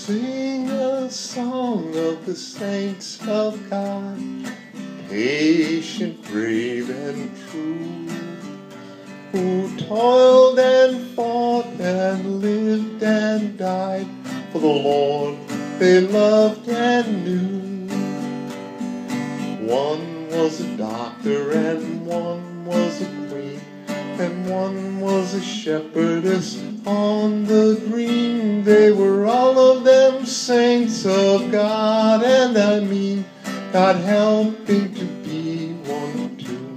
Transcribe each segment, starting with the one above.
sing a song of the saints of God, patient, brave, and true, who toiled and fought and lived and died for the Lord they loved and knew. One was a doctor and one was a queen, and one was a shepherdess on the green. They were all of them saints of God, and I mean God helping to be one too.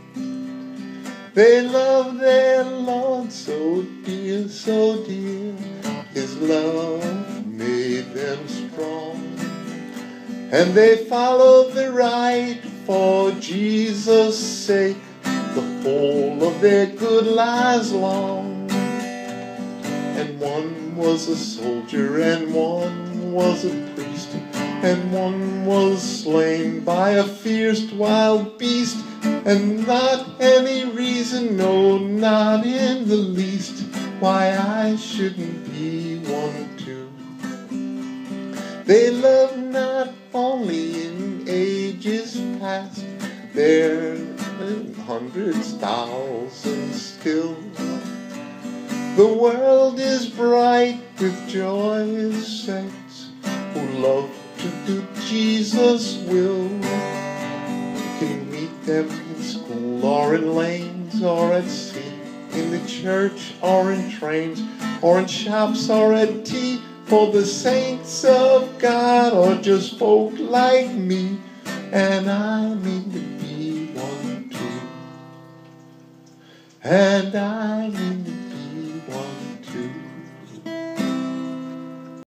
They loved their Lord so dear, so dear. His love made them strong, and they followed the right for Jesus' sake the whole of their good lives long. And one was a soldier, and one was a priest, and one was slain by a fierce wild beast, and not any reason, no, not in the least, why I shouldn't be one too. They loved not only in ages past, there hundreds, thousands still. The world is bright with joyous saints who love to do Jesus' will. You can meet them in school or in lanes or at sea, in the church or in trains or in shops or at tea, for the saints of God or just folk like me, and I mean to be one too. And I mean to